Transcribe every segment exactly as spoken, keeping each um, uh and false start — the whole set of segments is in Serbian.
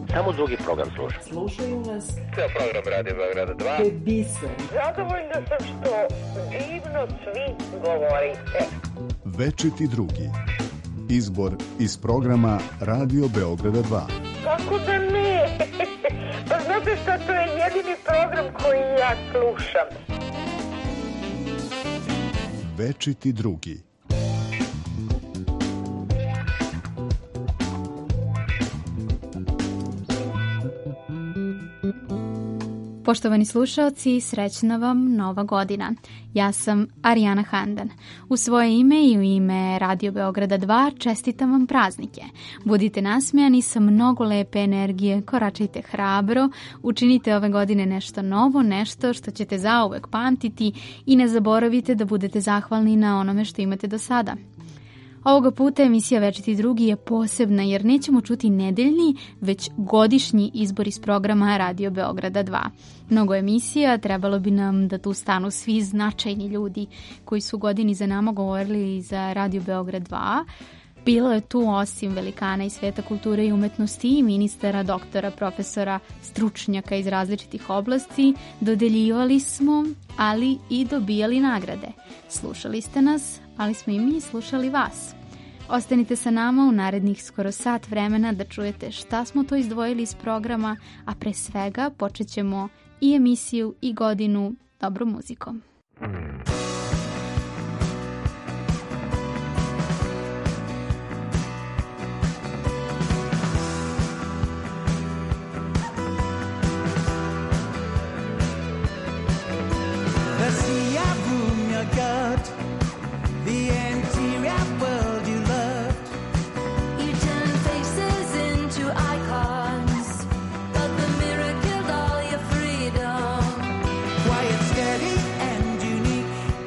Samo drugi program slušam. Slušaju nas. Ceo program Radio Beograda dva. To je biser. Zadovoljna sam što divno svi govorite. Večiti drugi. Izbor iz programa Radio Beograda dva. Kako da ne? Pa znate šta, to je jedini program koji ja slušam. Večiti drugi. Poštovani slušaoci, srećna vam Nova godina. Ja sam Arijana Handan. U svoje ime i u ime Radio Beograda dva čestitam vam praznike. Budite nasmejani sa mnogo lepe energije, koračajte hrabro, učinite ove godine nešto novo, nešto što ćete zauvek pamtiti i ne zaboravite da budete zahvalni na onome što imate do sada. Ovoga puta emisija Večiti drugi je posebna jer nećemo čuti nedeljni, već godišnji izbor iz programa Radio Beograda dva. Mnogo emisija, trebalo bi nam da tu stanu svi značajni ljudi koji su godini za nama govorili za Radio Beograd dva. Bilo je tu osim velikana iz sveta kulture i umetnosti i ministara, doktora, profesora, stručnjaka iz različitih oblasti. Dodeljivali smo, ali i dobijali nagrade. Slušali ste nas, ali smo i mi slušali vas. Ostanite sa nama u narednih skoro sat vremena da čujete šta smo to izdvojili iz programa, a pre svega počet ćemo i emisiju i godinu dobrom muzikom. The sea of room you got, the interior world you loved. You turned faces into icons, but the mirror killed all your freedom. Quiet, steady, and unique.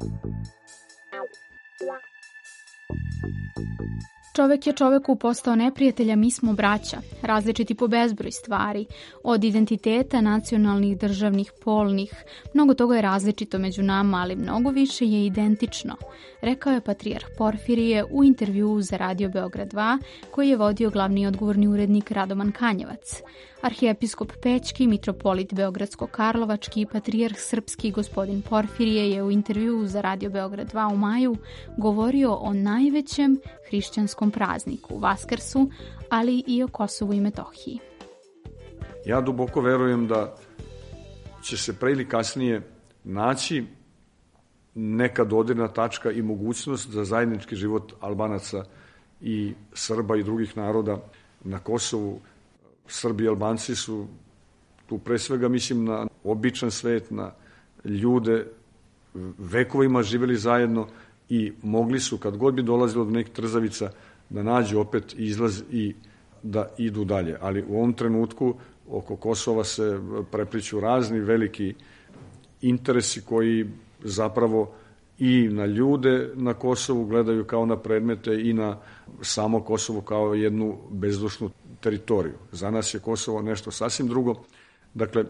Čovek je čoveku postao neprijatelja, mi smo braća, različiti po bezbroj stvari, od identiteta, nacionalnih, državnih, polnih, mnogo toga je različito među nama, ali mnogo više je identično, rekao je patrijarh Porfirije u intervjuu za Radio Beograd dva, koji je vodio glavni odgovorni urednik Radoman Kanjevac. Arhijepiskop Pećki, mitropolit Beogradsko-Karlovački i patrijarh srpski gospodin Porfirije je u intervjuu za Radio Beograd dva u maju govorio o najvećem hrišćanskom prazniku, Vaskrsu, ali i o Kosovu i Metohiji. Ja duboko verujem da će se pre ili kasnije naći neka dodirna tačka i mogućnost za zajednički život Albanaca i Srba i drugih naroda na Kosovu. Srbi i Albanci su tu pre svega, mislim, na običan svet, na ljude, vekovima živeli zajedno i mogli su, kad god bi dolazilo do nekih trzavica, da nađu opet izlaz i da idu dalje. Ali u ovom trenutku oko Kosova se prepliću razni veliki interesi koji zapravo i na ljude na Kosovu gledaju kao na predmete i na samo Kosovo kao jednu bezdušnu teritoriju. Za nas je Kosovo nešto sasvim drugo. Dakle,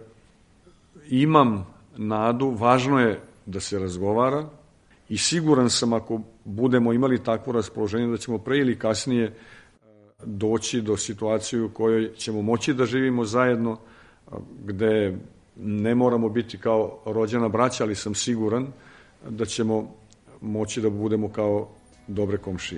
imam nadu, važno je da se razgovara i siguran sam ako budemo imali takvo raspoloženje da ćemo pre ili kasnije doći do situacije u kojoj ćemo moći da živimo zajedno, gde ne moramo biti kao rođena braća, ali sam siguran da ćemo moći da budemo kao dobre komšije.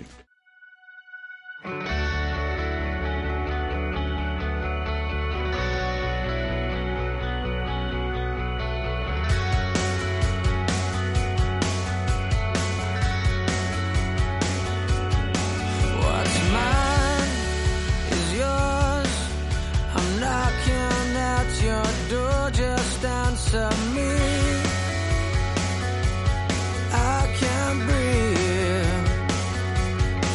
I can't breathe.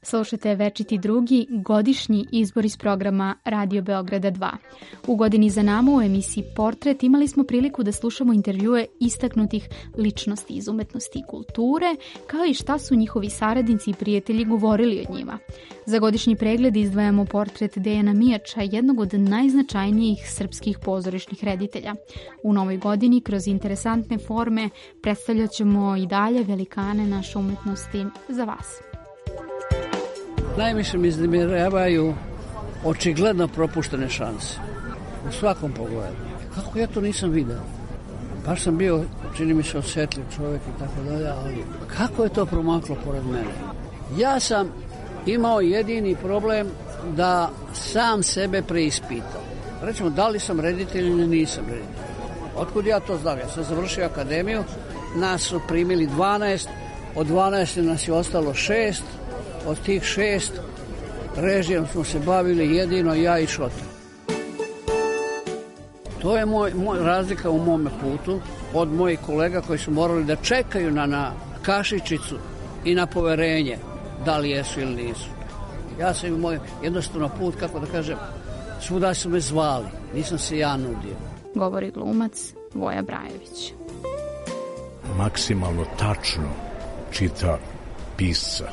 Slušate Večiti drugi, godišnji izbor iz programa Radio Beograda dva. U godini za nama u emisiji Portret imali smo priliku da slušamo intervjue istaknutih ličnosti iz umetnosti i kulture, kao i šta su njihovi saradnici i prijatelji govorili o njima. Za godišnji pregled izdvajamo portret Dejana Mijača, jednog od najznačajnijih srpskih pozorišnih reditelja. U novoj godini kroz interesantne forme predstavljat ćemo i dalje velikane naše umetnosti za vas. Najviše mi iznemiravaju očigledno propuštene šanse. U svakom pogledu. Kako ja to nisam vidio? Baš sam bio, čini mi se, osjetljiv čovjek i tako dalje, ali kako je to promaklo pored mene? Ja sam imao jedini problem da sam sebe preispitam. Recimo, da li sam reditelj ili nisam reditelj. Otkud ja to znam? Ja sam završio akademiju, nas su primili dvanaest, od dvanaest nas je ostalo šest, od tih šest režijom smo se bavili jedino ja i Šotar. To je moj, moj razlika u mome putu od mojih kolega koji su morali da čekaju na, na kašičicu i na poverenje da li jesu ili nisu. Ja sam imao jednostavno put, kako da kažem, svuda su me zvali, nisam se ja nudio. Govori glumac Voja Brajević. Maksimalno tačno čita pisca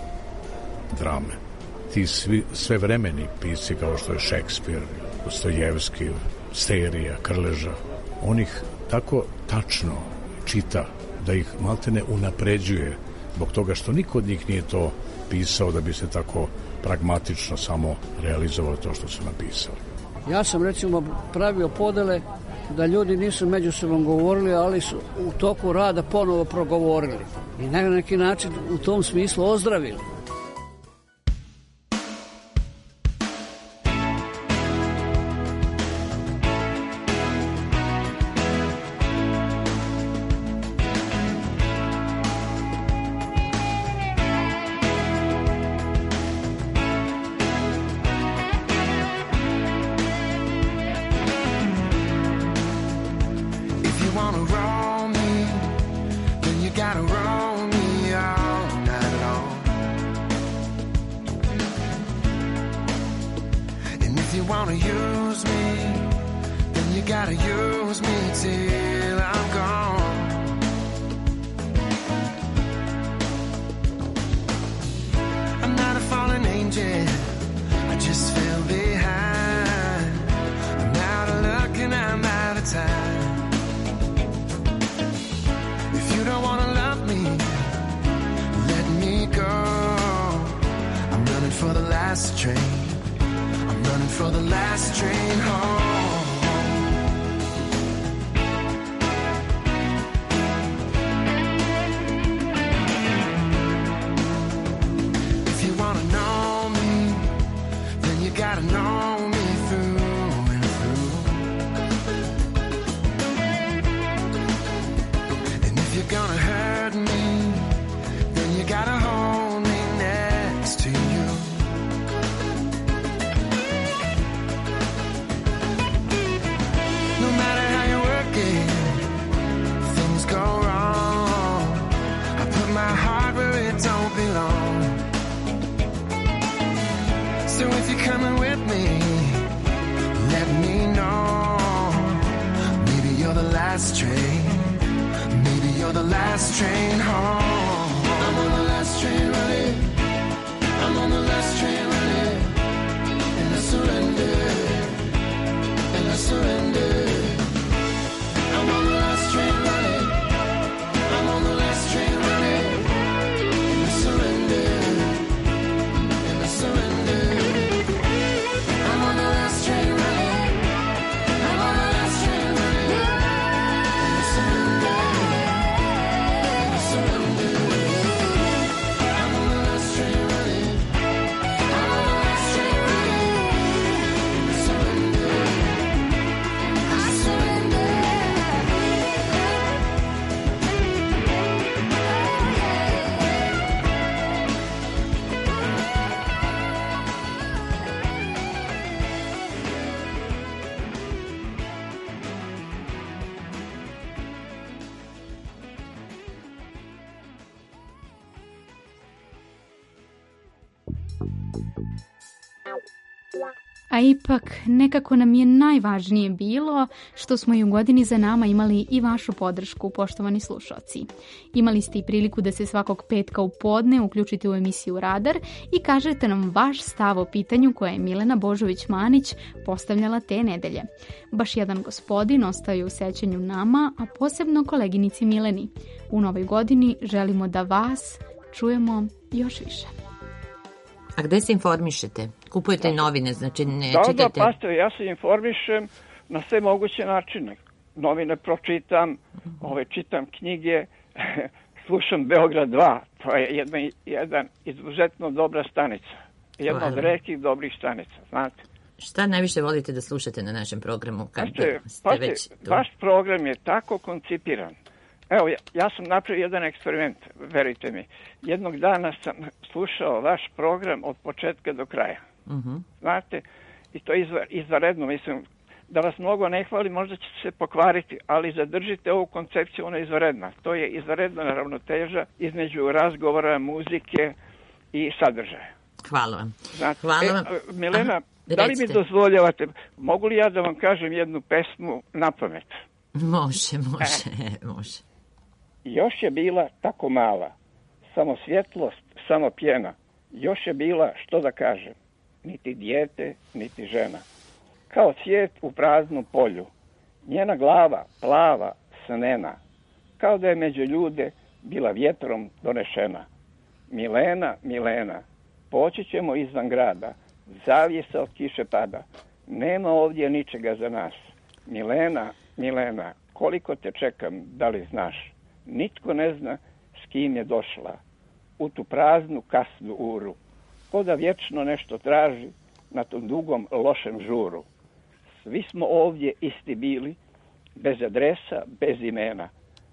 drame. Ti svi, svevremeni pisci kao što je Šekspir, Dostojevski, Sterija, Krleža, on ih tako tačno čita da ih maltene unapređuje zbog toga što niko od njih nije to pisao da bi se tako pragmatično samo realizovalo to što su napisali. Ja sam recimo pravio podele da ljudi nisu međusobno govorili, ali su u toku rada ponovo progovorili i na neki način u tom smislu ozdravili. Surrender. A ipak, nekako nam je najvažnije bilo što smo i u godini za nama imali i vašu podršku, poštovani slušalci. Imali ste i priliku da se svakog petka u podne uključite u emisiju Radar i kažete nam vaš stav o pitanju koje je Milena Božović-Manić postavljala te nedelje. Baš jedan gospodin ostao je u sećanju nama, a posebno koleginici Mileni. U novoj godini želimo da vas čujemo još više. A gde se informišete? Kupujete novine, znači ne Da, čitate? da, pazite, ja se informišem na sve moguće načine. Novine pročitam, ove, čitam knjige, slušam Beograd dva, to je jedna, jedan izuzetno dobra stanica. Jedna od retkih dobrih stanica, znate. Šta najviše volite da slušate na našem programu? Kad Pazite, ste pazite, već tu? vaš program je tako koncipiran. Evo, ja, ja sam napravio jedan eksperiment, verujte mi. Jednog dana sam slušao vaš program od početka do kraja. Mhm. Znate, i to je izva, izvaredno, mislim, da vas mnogo ne hvali, možda će se pokvariti, ali zadržite ovu koncepciju, ona je izvaredna. To je izvaredna ravnoteža između razgovora, muzike i sadržaja. Hvala vam. Znate, Hvala vam. E, Milena, Aha, da li mi recite. dozvoljavate, mogu li ja da vam kažem jednu pesmu na pamet? Može, može, može. Još je bila tako mala, samo svjetlost, samo pjena. Još je bila, što da kažem, niti dijete, niti žena. Kao cvijet u praznom polju, njena glava plava, snena, kao da je među ljude bila vjetrom donešena. Milena, Milena, poći ćemo izvan grada, zavjesa od kiše pada, nema ovdje ničega za nas. Milena, Milena, koliko te čekam, da li znaš? Nitko ne zna s kim je došla u tu praznu kasnu uru, ko da vječno nešto traži na tom dugom lošem žuru. Svi smo ovdje isti bili, bez adresa, bez imena.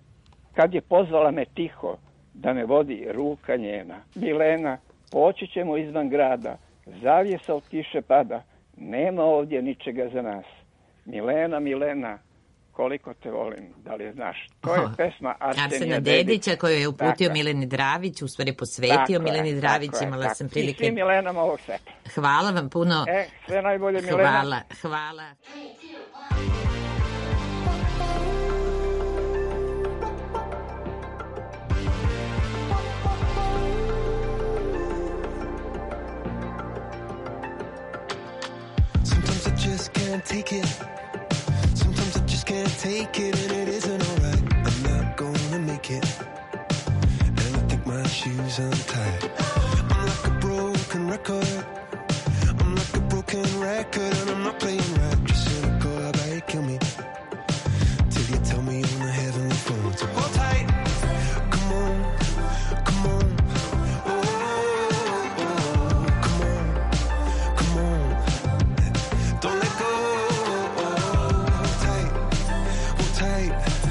Kad je pozvala me tiho da me vodi ruka njena. Milena, poći ćemo izvan grada, zavjesa od kiše pada, nema ovdje ničega za nas. Milena, Milena, koliko te volim, da li je znaš? To je pesma Arsenija, Arsena Dedića koju je uputio Dakle. Mileni Dravić, u stvari posvetio Tako Mileni je, Dravić, tako je, imala tako. sam I prilike. svim Milenama ovog sveta. Hvala vam puno. E, sve najbolje, Milena. Hvala, hvala. Sometimes I just can't take it. Sometimes I just can't take it, and it isn't alright. I'm not gonna make it, and I think my shoes untied. I'm like a broken record. I'm like a broken record, and I'm not playing right. Just cynical, how about you kill me till you tell me on the heavenly phone. So hold tight, come on, come on. Oh, oh, oh, come on, come on. Don't let go. Hold tight, hold tight.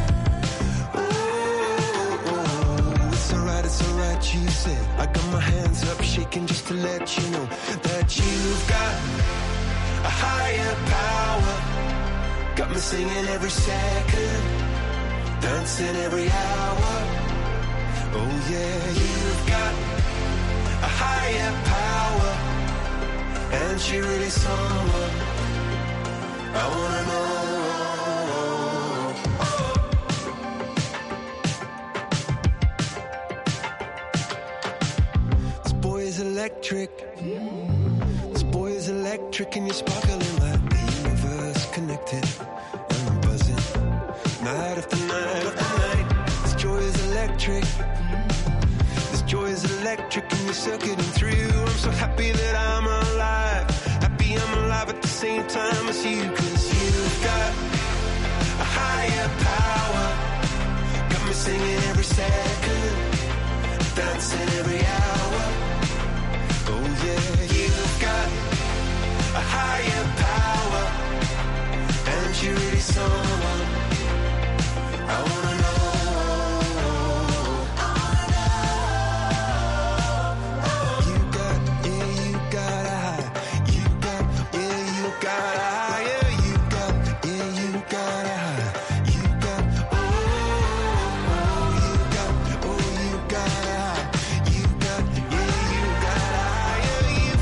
Oh, oh, it's alright, it's alright, she said. I got my hands up, shaking just to let you know that you've got a higher power. Got me singing every second, dancing every hour. Oh yeah, you've got a higher power, and she really someone I wanna know. This boy is electric. This boy is electric, and you're sparkling like the universe connected. And I'm buzzing night after night after night. This joy is electric. This joy is electric, and you're circuiting through. I'm so happy that I'm alive. Happy I'm alive at the same time as you, 'cause you've got a higher power. Got me singing every second, dancing every hour. Oh yeah, you've got a higher power, and you're really someone I wanna know. You got, yeah, you got a high. You got, yeah, you got a high. Yeah, you got, yeah, you got a high. You got, oh, oh, you got, oh, you got a high. You got, yeah, you got a high. Yeah, you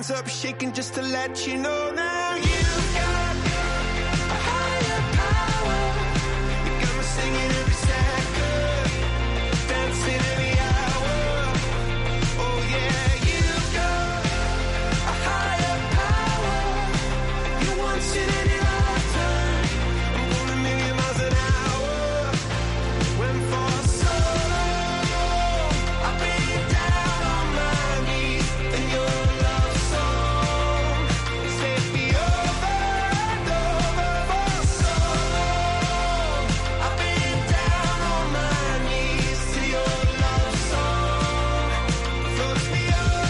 hands up shaking just to let you know now you've got a higher power. You got me singing every second, dancing every hour. Oh yeah, you've got a higher power. You once in any lifetime. I'm going a million miles an hour. When for so long I've been down on my knees in your love song. Take me over and over for so long. I've been down on my knees to your love song. Floats me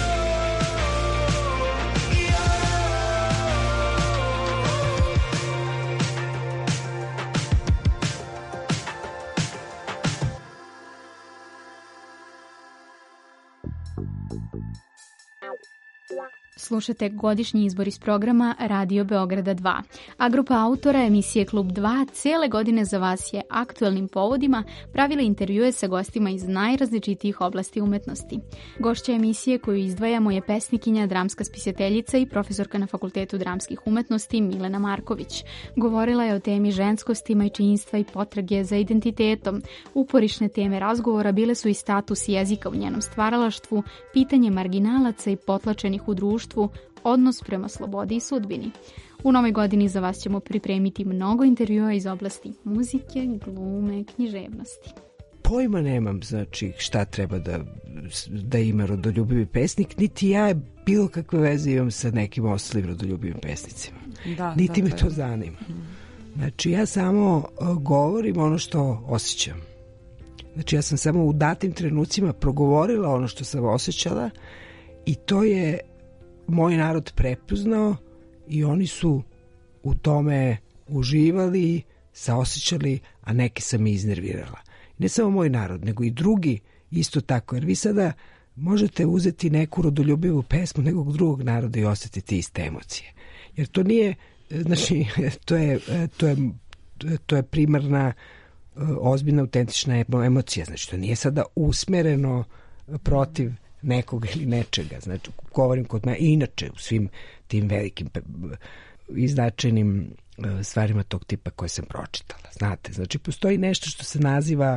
Slušate godišnji izbor iz programa Radio Beograda dva, a grupa autora emisije Klub dva cijele godine za vas je aktuelnim povodima pravila intervjue sa gostima iz najrazličitijih oblasti umetnosti. Gošća emisije koju izdvajamo je pesnikinja, dramska spisateljica i profesorka na Fakultetu dramskih umetnosti Milena Marković. Govorila je o temi ženskosti, majčinstva i potrage za identitetom. Uporišne teme razgovora bile su i status jezika u njenom stvaralaštvu, pitanje marginalaca i potlačenih u društvu, odnos prema slobodi i sudbini. U novoj godini za vas ćemo pripremiti mnogo intervjua iz oblasti muzike, glume, književnosti. Pojma nemam, znači, šta treba da, da ima rodoljubivi pesnik, niti ja bilo kakve veze imam sa nekim ostalim rodoljubivim pesnicima. Da, niti da, me to zanima. Znači, ja samo uh, govorim ono što osjećam. Znači, ja sam samo u datim trenucima progovorila ono što sam osjećala i to je moj narod prepoznao i oni su u tome uživali, saosjećali, a neke sam i iznervirala. Ne samo moj narod, nego i drugi isto tako, jer vi sada možete uzeti neku rodoljubivu pesmu nekog drugog naroda i osjetiti iste emocije. Jer to nije, znači, to je, to je, to je primarna, ozbiljna, autentična emocija. Znači, to nije sada usmereno protiv nekog ili nečega. Znači, govorim kod me, inače u svim tim velikim i značajnim stvarima tog tipa koje sam pročitala. Znate, znači, postoji nešto što se naziva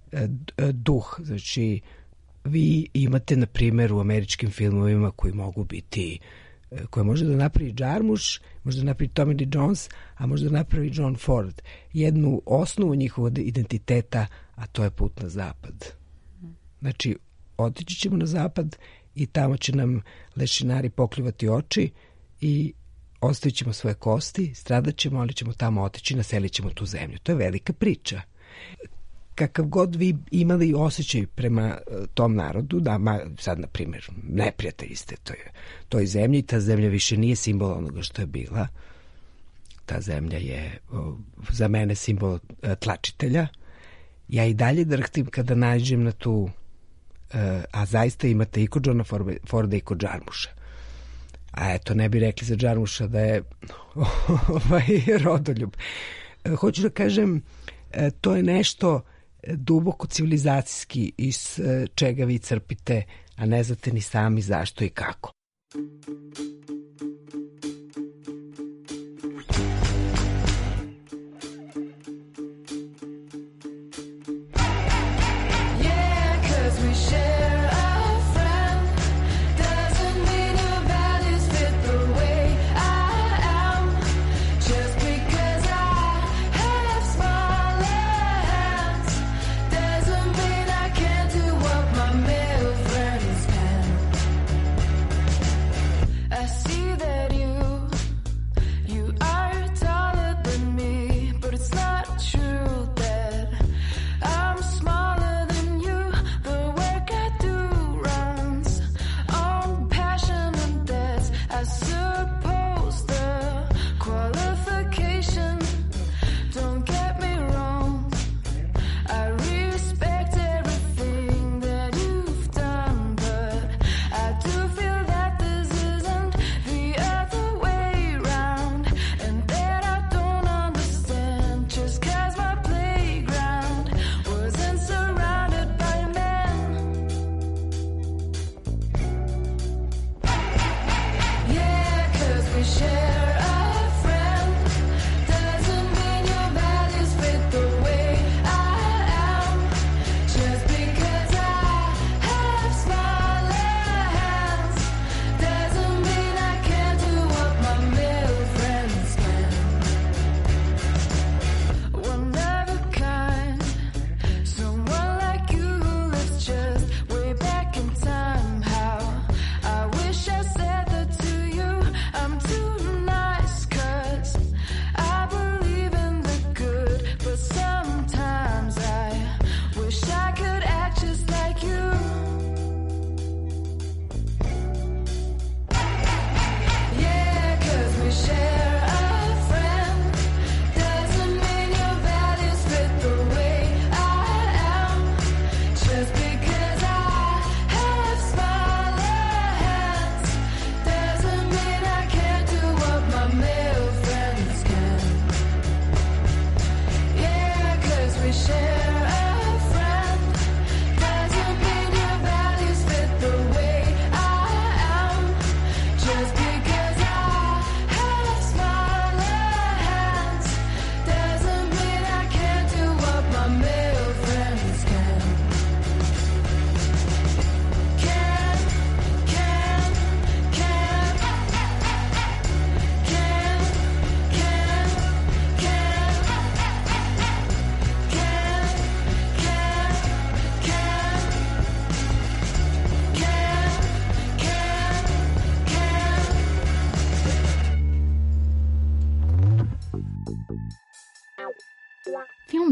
duh. Znači, vi imate, na primjer, u američkim filmovima koji mogu biti, koje može da napravi Jarmusch, može da napravi Tommy Lee Jones, a može da napravi John Ford. Jednu osnovu njihovog identiteta, a to je put na zapad. Znači, otići ćemo na zapad i tamo će nam lešinari pokljuvati oči i ostavit ćemo svoje kosti, stradat ćemo, ali ćemo tamo otići i naselit ćemo tu zemlju. To je velika priča. Kakav god vi imali osjećaj prema tom narodu, da, ma, sad, na primjer, neprijatelji ste toj, toj zemlji, ta zemlja više nije simbol onoga što je bila. Ta zemlja je o, za mene simbol e, tlačitelja. Ja i dalje drhtim kada nađem na tu, e, a zaista imate i kod Johna Forda i kod Jarmuscha. A eto, ne bi rekli za Jarmuscha da je ovaj rodoljub. E, hoću da kažem, e, to je nešto duboko civilizacijski iz čega vi crpite, a ne znate ni sami zašto i kako. I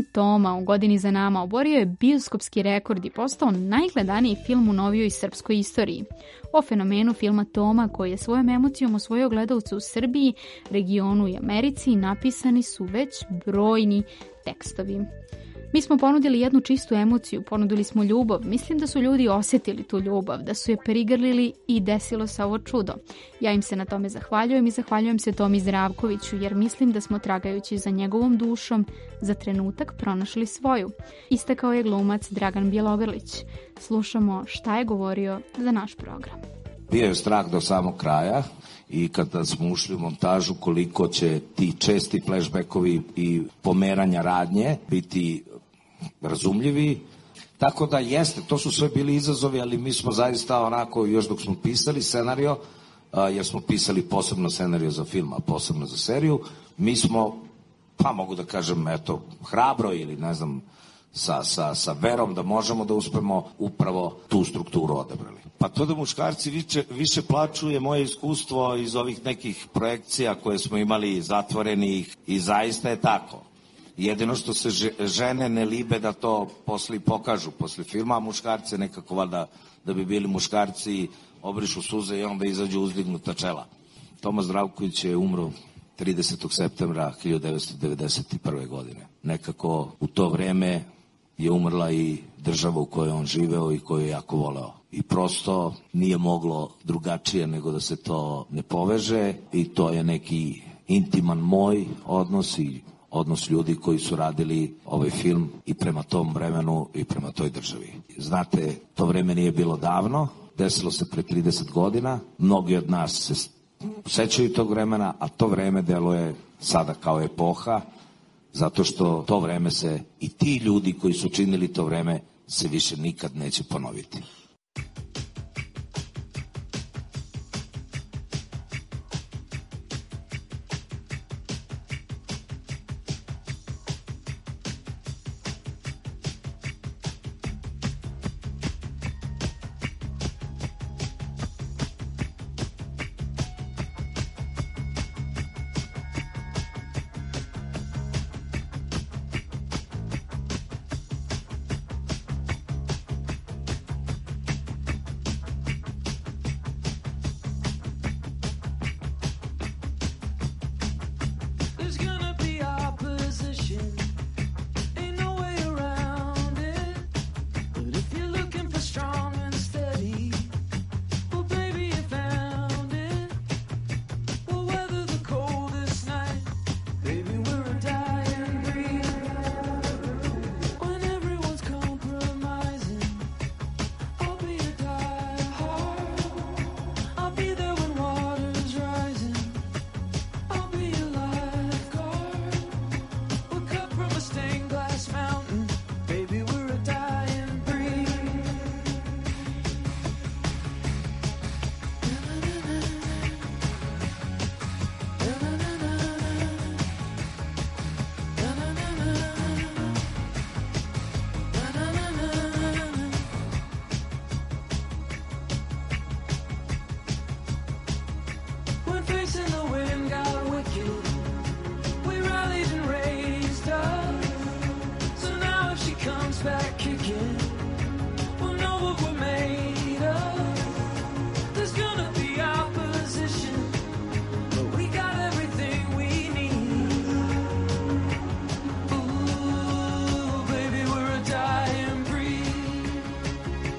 Toma u godini za nama oborio je bioskopski rekord i postao najgledaniji film u novijoj srpskoj istoriji. O fenomenu filma Toma, koji je svojom emocijom osvojio gledalce u Srbiji, regionu i Americi, napisani su već brojni tekstovi. Mi smo ponudili jednu čistu emociju, ponudili smo ljubav. Mislim da su ljudi osjetili tu ljubav, da su je perigrlili i desilo se ovo čudo. Ja im se na tome zahvaljujem i zahvaljujem se Tomi Zdravkoviću, jer mislim da smo, tragajući za njegovom dušom, za trenutak pronašli svoju. Istakao je glumac Dragan Bjelogrlić. Slušamo šta je govorio za naš program. Bio je strah do samog kraja i kada smo ušli u montažu koliko će ti česti flashbackovi i pomeranja radnje biti razumljivi. Tako da jeste, to su sve bili izazovi, ali mi smo zaista onako, još dok smo pisali scenario, jer smo pisali posebno scenario za film, a posebno za seriju, mi smo, pa mogu da kažem, eto, hrabro ili ne znam, sa, sa, sa verom da možemo da uspemo upravo tu strukturu odabrali. Pa to da muškarci više, više plaču je moje iskustvo iz ovih nekih projekcija koje smo imali zatvorenih i zaista je tako. Jedino što se žene ne libe da to posle pokažu posle filma, a muškarce nekako valjda da bi bili muškarci obrišu suze i onda izađu uzdignuta čela. Toma Zdravković je umro tridesetog septembra hiljadu devetsto devedeset prve. godine. Nekako u to vreme je umrla i država u kojoj on živeo i koju je jako voleo. I prosto nije moglo drugačije nego da se to ne poveže i to je neki intiman moj odnos i odnos ljudi koji su radili ovaj film i prema tom vremenu i prema toj državi. Znate, to vreme nije bilo davno, desilo se pre trideset godina, mnogi od nas se sećaju tog vremena, a to vreme deluje sada kao epoha, zato što to vreme se i ti ljudi koji su činili to vreme se više nikad neće ponoviti.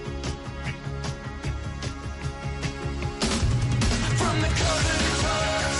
From the cover to the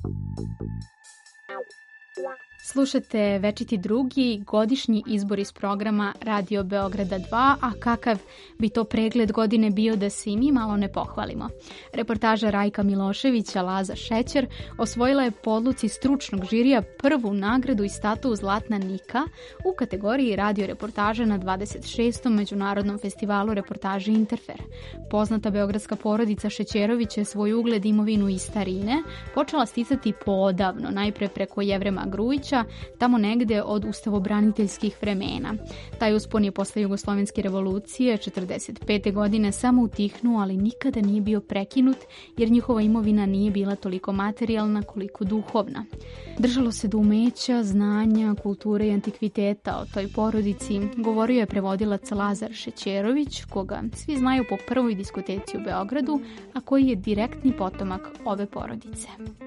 Slušate Večiti drugi, godišnji izbor iz programa Radio Beograda dva, a kakav bi to pregled godine bio da se i mi malo ne pohvalimo. Reportaža Rajka Miloševića, Laza Šećer, osvojila je po odluci stručnog žirija prvu nagradu i statu Zlatna Nika u kategoriji radio reportaže na dvadeset šestom Međunarodnom festivalu reportaže Interfer. Poznata beogradska porodica Šećerović je svoj ugled, imovinu i starine počela sticati poodavno, najpre preko Jevrema Grujića, tamo negde od ustavobraniteljskih vremena. Taj uspon je posle Jugoslovenske revolucije četrdeset pete godine samo utihnuo, ali nikada nije bio prekinut, jer njihova imovina nije bila toliko materijalna koliko duhovna. Držalo se do umeća, znanja, kulture i antikviteta. O toj porodici govorio je prevodilac Lazar Šećerović, koga svi znaju po prvoj diskoteci u Beogradu, a koji je direktni potomak ove porodice.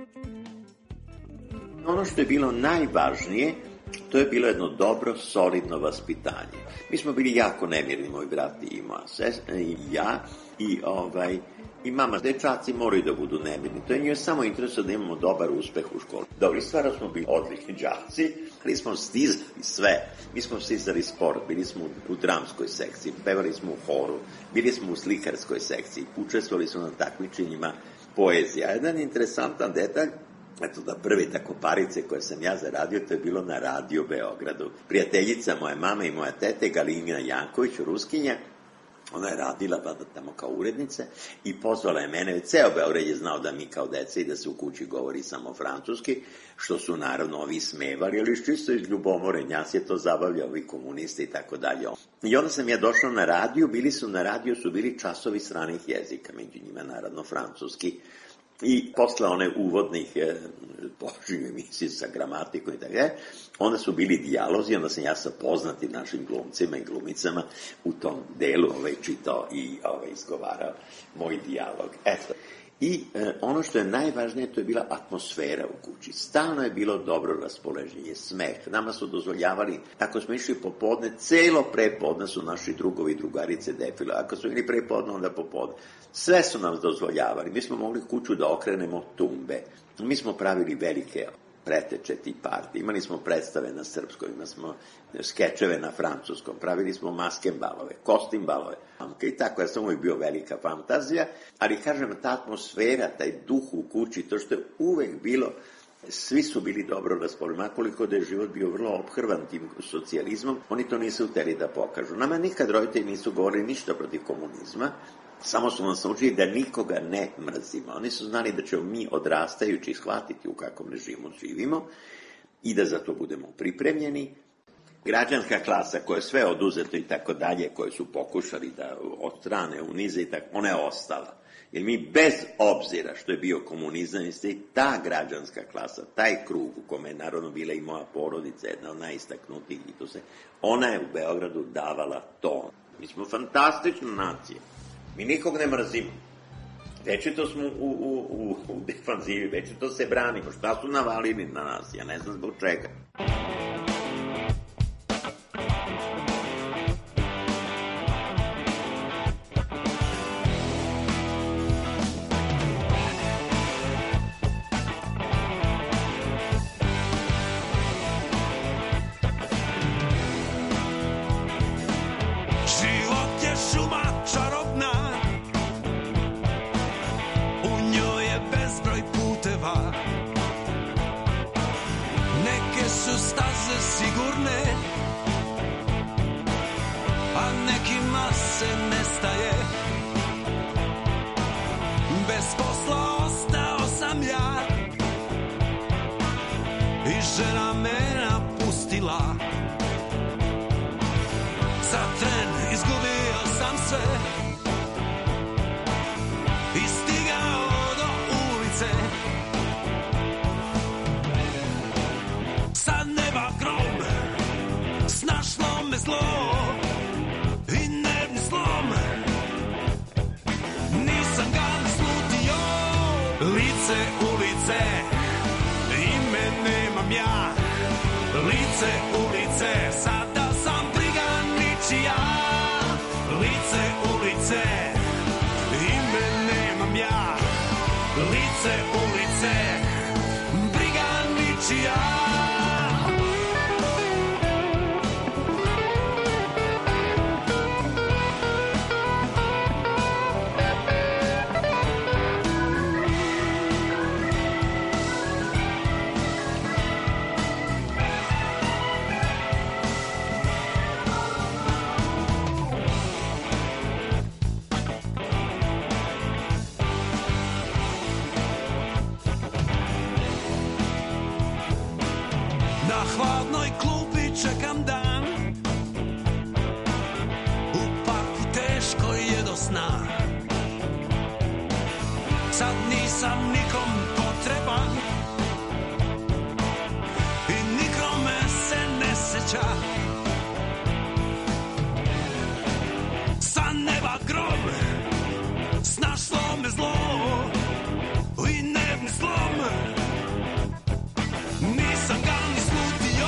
Ono što je bilo najvažnije, to je bilo jedno dobro, solidno vaspitanje. Mi smo bili jako nemirni, moj brat i moja sestra, i ja, i ovaj, i mama. Dečaci moraju da budu nemirni. To je njoj samo interesu da imamo dobar uspeh u školi. Dobri, stvarno smo bili odlični đaci, ali smo stizali sve. Mi smo stizali sport, bili smo u dramskoj sekciji, pevali smo u horu, bili smo u slikarskoj sekciji, učestvovali smo na takmičenjima poezija. Jedan interesantan detalj, eto da prve takoparice koje sam ja zaradio, to je bilo na Radio Beogradu. Prijateljica moje mame i moja tete, Galina Janković, Ruskinja, ona je radila vada tamo kao urednica i pozvala je mene. Ceo Beograd je znao da mi kao deca i da se u kući govori samo francuski, što su naravno ovi smevali, ali čisto iz ljubomore, njas je to zabavljao, ovi komunisti i tako dalje. I onda sam ja došao na radio, bili su na radio, su bili časovi stranih jezika, među njima naravno francuski. I posle one uvodnih eh, počinju emisije sa gramatikom i tako je, onda su bili dijalozi, onda sam ja sa poznatim našim glumcima i glumicama u tom delu ovaj, čitao i ovaj, izgovarao moj dijalog. Eto. I eh, ono što je najvažnije, to je bila atmosfera u kući. Stalno je bilo dobro raspoloženje, smeh. Nama su dozvoljavali, ako smo išli popodne, celo prepodne su naši drugovi i drugarice defile. Ako su ili prepodne, onda popodne. Sve su nam dozvoljavali. Mi smo mogli kuću da okrenemo tumbe. Mi smo pravili velike preteče ti parti. Imali smo predstave na srpskom, imali smo skečeve na francuskom, pravili smo maskenbalove, kostimbalove. I tako, ja sam uvijek bio velika fantazija, ali kažem, ta atmosfera, taj duh u kući, to što je uvek bilo, svi su bili dobro raspoloženi, makoliko da je život bio vrlo ophrvan tim socijalizmom, oni to nisu hteli da pokažu. Nama nikad roditelji nisu govorili ništa protiv komunizma, samo su nas naučili da nikoga ne mrzimo. Oni su znali da ćemo mi odrastajući shvatiti u kakvom režimu živimo i da za to budemo pripremljeni. Građanska klasa koja je sve oduzeto i tako dalje, koje su pokušali da odstrane, unize i tako, ona je ostala. Jer mi bez obzira što je bio komunizam, ta građanska klasa, taj krug u kome je naravno bila i moja porodica, jedna od najistaknutijih i to se, ona je u Beogradu davala ton. Mi smo fantastična nacija. Mi nikog ne mrzimo. Večito smo u, u, u, u defanzivi, večito se branimo. Šta su navalili na nas? Ja ne znam zbog čega. ničija. Na hladnoj klupi čekam dan, u parku teško je do sna. Sad nisam nikom potreban i nikome se ne seća. Sa neba grom, snašlo me zlo i nebni slom. Nisam ga ni slutio.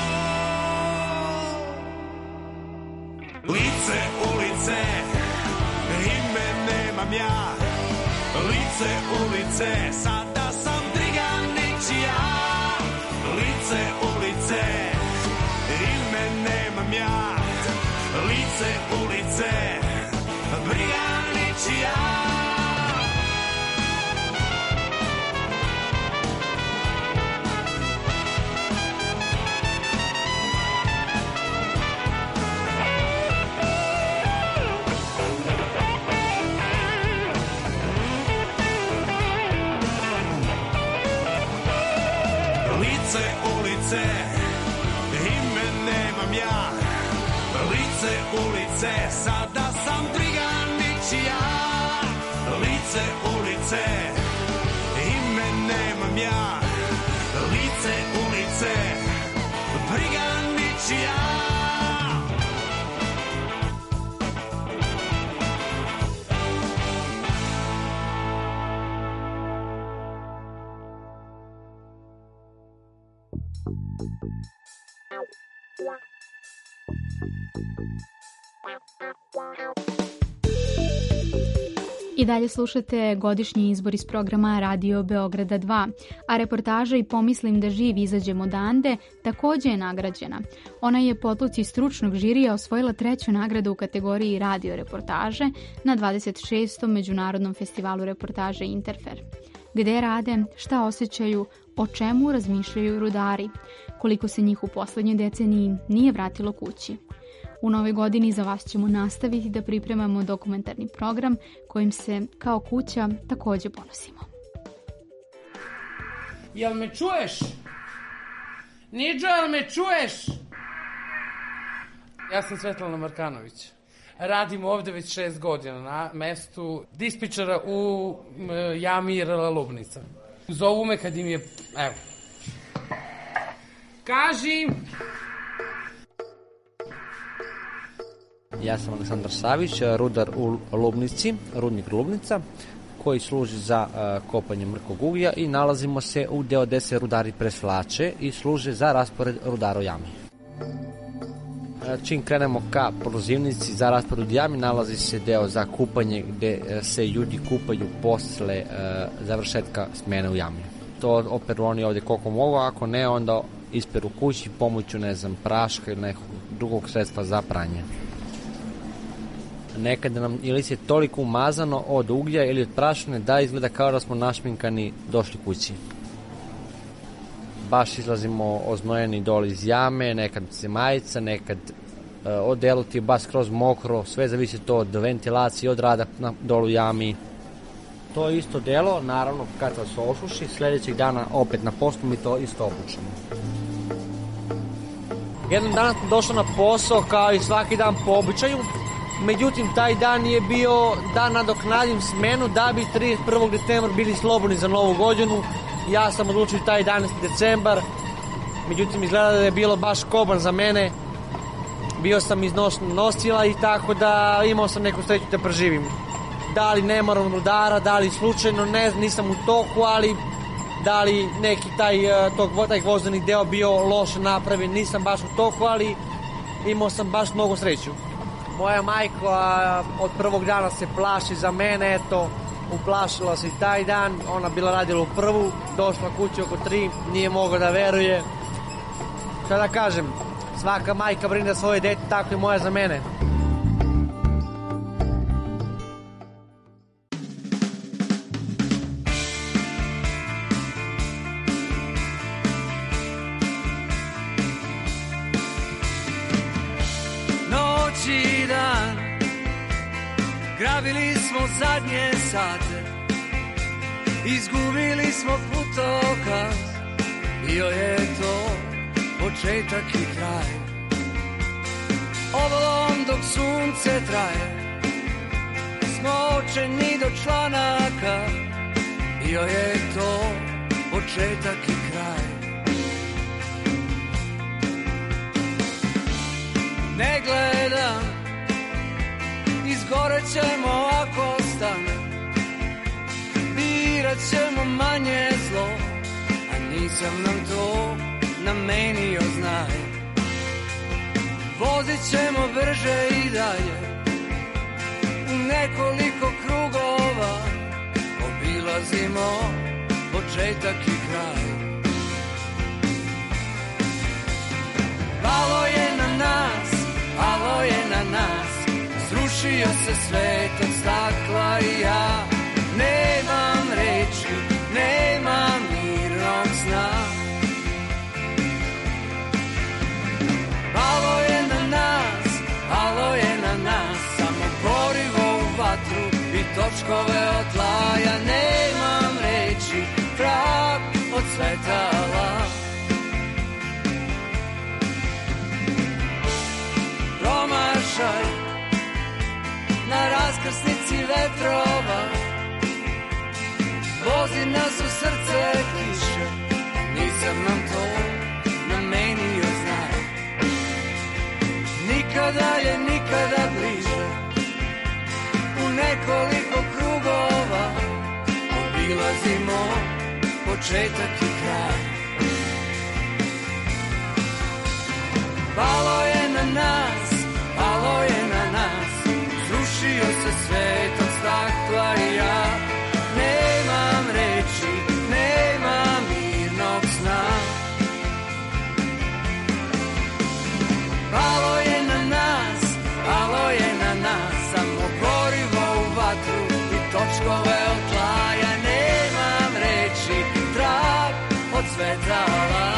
Lice ulice, ime nemam ja. Lice ulice, sada sam drigan ničija. Lice ulice, ime nemam ja. Lice ulice, briga ničija. Lice ulice, ime nemam ja. Lice ulice, sada sam brigan ničija. Lice ulice, ime nemam ja. Lice ulice, brigan ničija. I dalje slušate godišnji izbor iz programa Radio Beograda dva, a reportaža I Pomislim da živ izađem odande takođe je nagrađena. Ona je po odluci stručnog žirija osvojila treću nagradu u kategoriji radio reportaže na dvadeset šestom Međunarodnom festivalu reportaže Interfer. Gde rade, šta osjećaju, o čemu razmišljaju rudari, koliko se njih u poslednjoj deceniji nije vratilo kući. U novoj godini za vas ćemo nastaviti da pripremamo dokumentarni program kojim se kao kuća takođe ponosimo. Jel me čuješ? Niđo, jel me čuješ? Ja sam Svetlana Markanović. Radim ovde već šest godina na mestu dispičara u m, jami Lubnica. Zovu me kad im je... Evo. Kaži! Ja sam Aleksandar Savić, rudar u Lubnici, rudnik Lubnica, koji služi za uh, kopanje mrkog uglja i nalazimo se u deo gde se rudari presvlače i služe za raspored rudara u jami. Čim krenemo ka prozivnici za raspored jami, nalazi se deo za kupanje gde se ljudi kupaju posle uh, završetka smene u jami. To operu oni ovde koliko mogu, ako ne, onda isperu kući pomoću, ne znam, praška ili nekog drugog sredstva za pranje. Nekada nam ili se toliko umazano od uglja ili od prašine da izgleda kao da smo našminkani došli kući. Baš izlazimo oznojeni dole iz jame, nekad se majica, nekad uh, odelo ti je baš skroz mokro, sve zavisi to od ventilacije, od rada na dolu jami. To isto delo, naravno, kad vas osuši, sledećeg dana opet na poslu mi to isto obučemo. Jednom dana sam došao na posao kao i svaki dan po običaju. Međutim, taj dan je bio da nadoknadim smenu da bi trideset prvog decembra bili slobodni za novu godinu. Ja sam odlučio taj jedanaesti decembar, međutim izgleda da je bilo baš koban za mene. Bio sam iz nosila i tako da imao sam neku sreću da preživim. Da li nemarom rudara, da li slučajno, ne znam, nisam u toku, ali da li neki taj, tog, taj gvozdeni deo bio loše napravljen, nisam baš u toku, ali imao sam baš mnogo sreću. Moja majka od prvog dana se plaši za mene, eto, uplašila se i taj dan, ona bila radila u prvu, došla kući oko tri, nije mogla da veruje. Šta da kažem, svaka majka brine svoje dete, tako i moja za mene. Noć i dan, grabili smo zadnje sate, izgubili smo putokaz, bio je to početak i kraj. Ovalom dok sunce traje, smo očeni do članaka, bio je to početak i kraj. Ne gledam, izgoret ćemo ako stane, birat ćemo manje zlo, a nisam nam to namenio, znaj. Vozit ćemo brže i dalje, u nekoliko krugova, obilazimo početak i kraj. Palo je na nas, palo je na nas, srušio se svet od stakla i ja nemam reči, nemam mirnog sna. Palo je na nas, palo je na nas, samo gorivo u vatru i točkove od tla. Ja nemam reči, trag od svetala. Promašaj na raskrsnici vetrova, vozi nas u srce kiše, nisam nam to namenio, znaj. Nikada je, nikada bliže, u nekoliko krugova, obilazimo početak i kraj. Palo je na nas, palo je na nas, srušio se svet od stakla i ja nemam reči, nemam mirnog sna. Palo je na nas, palo je na nas, samo gorivo u vatru i točkove od tla. Ja nemam reči, trag od svetala.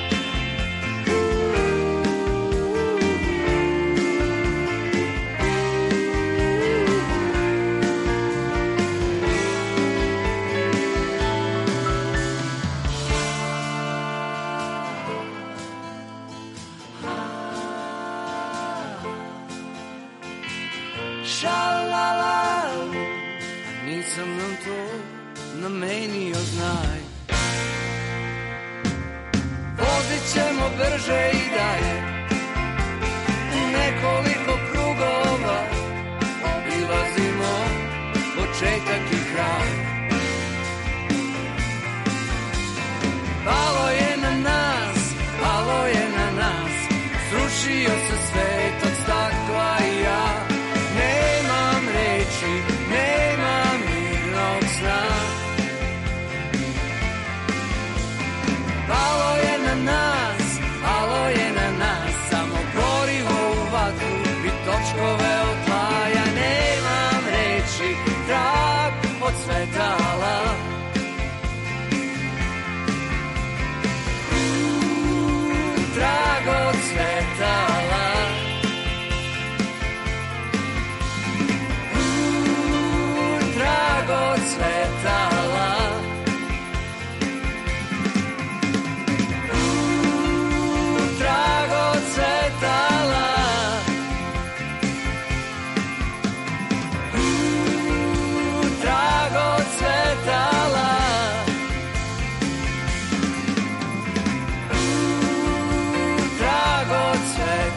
Šalala, nisam nam to namenio, znaj. Vozit ćemo brže i dalje, u nekoliko krugova, obilazimo početak i kraj. Palo je na nas, palo je na nas, srušio se svet od stakla i ja nemam reči, nemam mirnog sna. Palo je na nas, palo je na nas, samo gorivo u vatru i točkove od tla. Ja nemam reči, trag od svetala. Trag od svetala. Trag od svetala. Trag od svetala. Trag od svetala. Trag od svetala.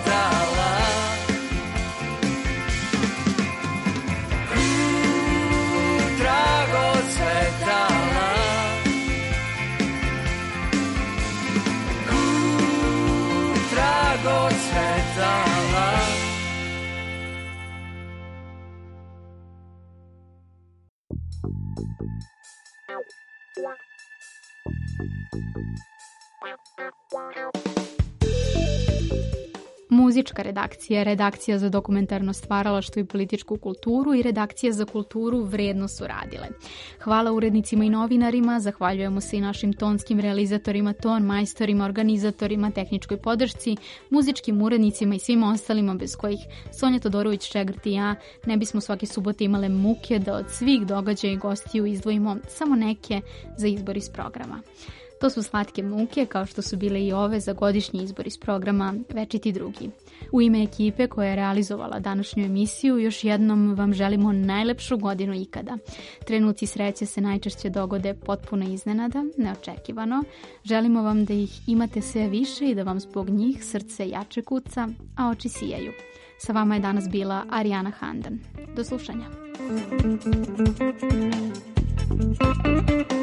Muzička redakcija, redakcija za dokumentarno stvaralaštvo i političku kulturu i redakcija za kulturu vredno su radile. Hvala urednicima i novinarima, zahvaljujemo se i našim tonskim realizatorima, ton majstorima, organizatorima, tehničkoj podršci, muzičkim urednicima i svima ostalima bez kojih Sonja Todorović-Šegrt i ja ne bismo svake subote imale muke da od svih događaja i gostiju izdvojimo samo neke za izbor iz programa. To su slatke muke, kao što su bile i ove za godišnji izbor iz programa Večiti drugi. U ime ekipe koja je realizovala današnju emisiju, još jednom vam želimo najlepšu godinu ikada. Trenuci sreće se najčešće dogode potpuno iznenada, neočekivano. Želimo vam da ih imate sve više i da vam zbog njih srce jače kuca, a oči sijaju. Sa vama je danas bila Arijana Handan. Do slušanja.